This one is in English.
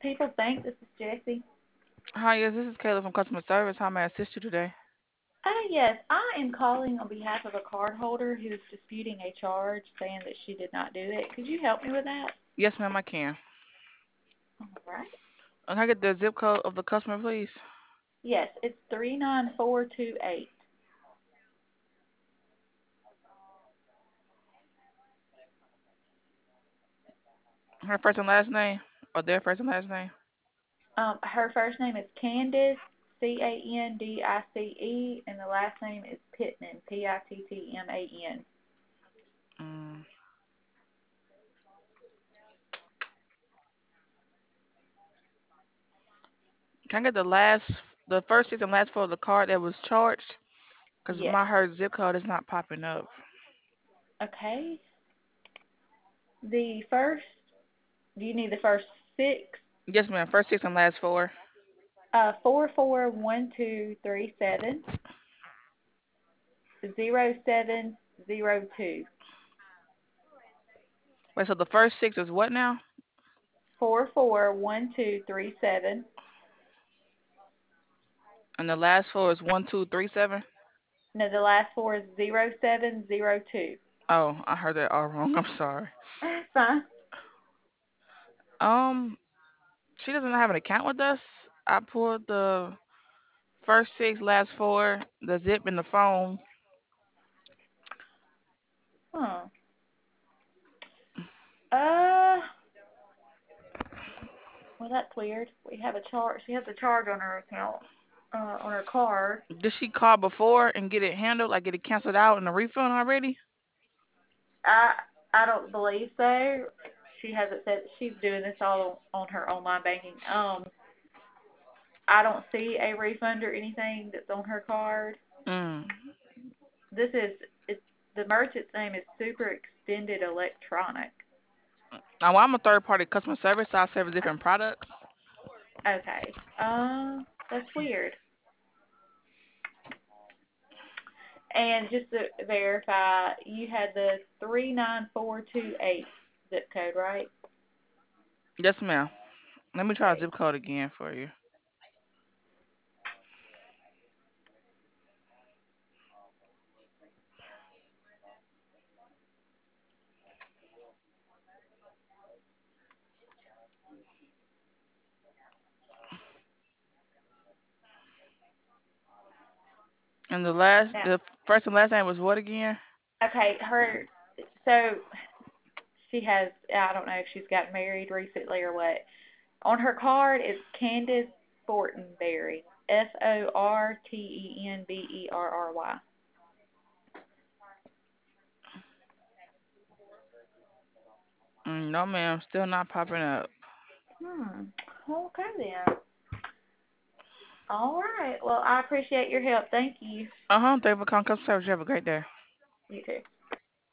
People think this is Jesse. Hi, yes, this is Kayla from customer service. How may I assist you today? Yes, I am calling on behalf of a cardholder who is disputing a charge saying that she did not do it. Could you help me with that? Yes, ma'am, I can. All right. Can I get the zip code of the customer, please? Yes, it's 39428. Her first and last name, or their first and last name? Her first name is Candice, Candice, and the last name is Pittman, Pittman. Mm. Can I get the first six and last four of the card that was charged? Because Yes. my her zip code is not popping up. Okay. The first, do you need the first six? Yes, ma'am. First six and last four. 441237. 0702. Wait, so the first six is what now? 441237. And the last four is 1237. No, the last four is 0702. Oh, I heard that all wrong. I'm sorry. Fine. Um, she doesn't have an account with us. I pulled the first six, last four, the zip in the phone. Huh. Uh, well, that's weird. We have a charge. She has a charge on her account, on her card. Did she call before and get it handled, like get it canceled out and a refund already? I I don't believe so. She hasn't said she's doing this all on her online banking. I don't see a refund or anything that's on her card. Mm. This is it's the merchant's name is Super Extended Electronic. Now, well, I'm a third party customer service, so I service different products. Okay. That's weird. And just to verify, you had the 39428 zip code, right? Yes, ma'am. Let me try a Okay. zip code again for you. And Now, the first and last name was what again? okay, so she has, I don't know if she's got married recently or what. On her card, it's Candace Fortenberry. Fortenberry. No, ma'am. Still not popping up. Okay then. All right. Well, I appreciate your help. Thank you. Thank you for calling customer service. You have a great day. You too.